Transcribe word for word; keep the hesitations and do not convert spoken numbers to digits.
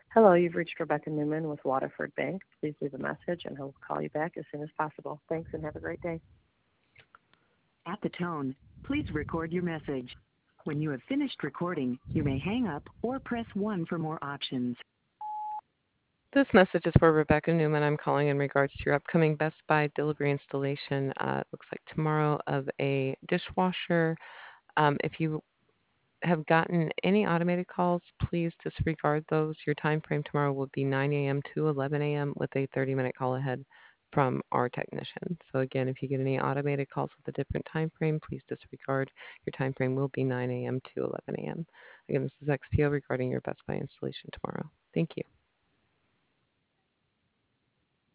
Hello, you've reached Rebecca Newman with Waterford Bank. Please leave a message and he'll call you back as soon as possible. Thanks and have a great day. At the tone, please record your message. When you have finished recording, you may hang up or press one for more options. This message is for Rebecca Newman. I'm calling in regards to your upcoming Best Buy delivery installation. Uh, it looks like tomorrow of a dishwasher. Um, if you have gotten any automated calls, please disregard those. Your time frame tomorrow will be nine a.m. to eleven a.m. with a thirty-minute call ahead from our technician. So again, if you get any automated calls with a different time frame, please disregard. Your time frame will be nine a.m. to eleven a.m. Again, this is X P O regarding your Best Buy installation tomorrow. Thank you.